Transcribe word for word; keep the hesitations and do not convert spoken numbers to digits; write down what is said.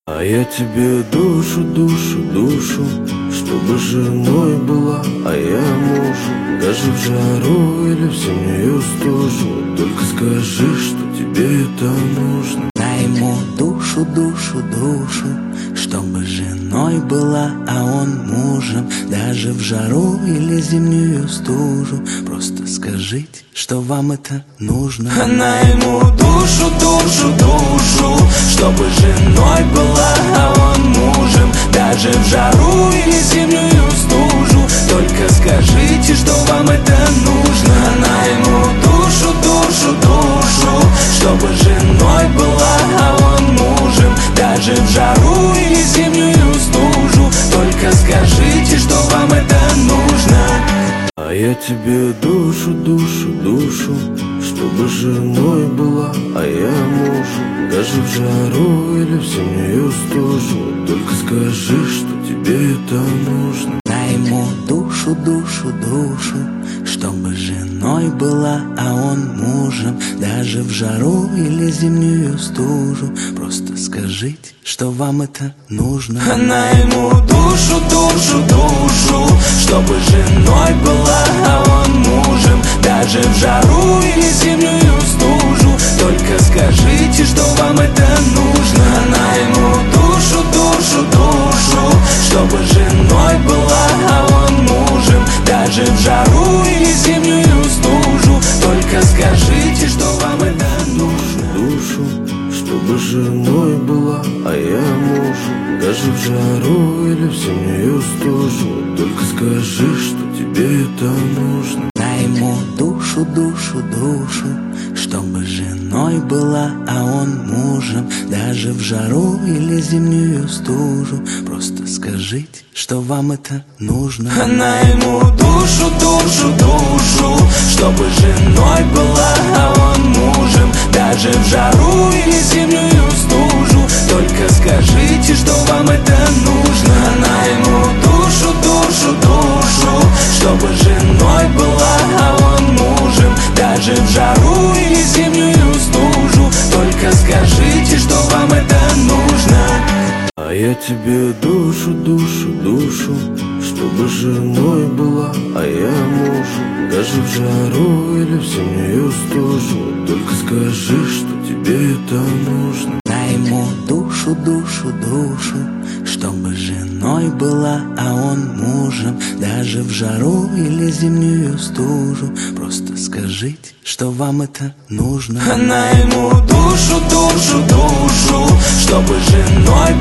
А я тебе душу, душу, душу, чтобы женой была, а я мужу. Даже в жару или в зимнюю стужу, только скажи, что тебе это нужно. Дай ему душу, душу, душу, чтобы женой была, а он мужем. Даже в жару или зимнюю стужу, просто скажите, что вам это нужно. Она ему душу, душу, душу, чтобы женой была, а он мужем. Даже в жару или зимнюю стужу, только скажите, что вам это нужно. Она ему душу, душу, душу, чтобы женой была, а он мужем. Даже в жару или зимнюю стужу, только скажите, что вам это нужно. А я тебе душу, душу, душу, чтобы женой была, а я мужу. Даже в жару или в зимнюю стужу, только скажи, что тебе это нужно. Дай ему душу, душу, душу, чтобы женой была, а он мужем. Даже в жару или зимнюю стужу, просто скажите, что вам это нужно. Она ему душу, душу, душу, чтобы женой была, а он мужем. Даже в жару или зимнюю стужу, только скажите, что вам это нужно. Она ему душу, душу, душу, чтобы женой была, а он мужем. Даже в жару или зимнюю стужу, только скажите, что вам это нужно. Душу, чтобы женой была, а я мужу. Даже в жару или в зимнюю стужу, только скажи, что тебе это нужно. Дай ему душу, душу, душу, чтобы женой была, а он мужем. Даже в жару или зимнюю стужу, просто скажите, что вам это нужно. Она ему душу, душу, душу, чтобы женой была, а он мужем. Даже в жару или зимнюю стужу, только скажите, что вам это нужно. Она ему душу, душу, душу, чтобы женой была, а он мужем. Даже в жару или зимнюю стужу, только скажите, что вам это нужно. А я тебе душу, душу, душу, чтобы женой была, а я мужу. Даже в жару или в зимнюю стужу, только скажи, что тебе это нужно. Дай ему душу, душу, душу, чтобы женой была, а он мужем. Даже в жару или зимнюю стужу, просто скажите, что вам это нужно. Она ему душу, душу, душу, чтобы женой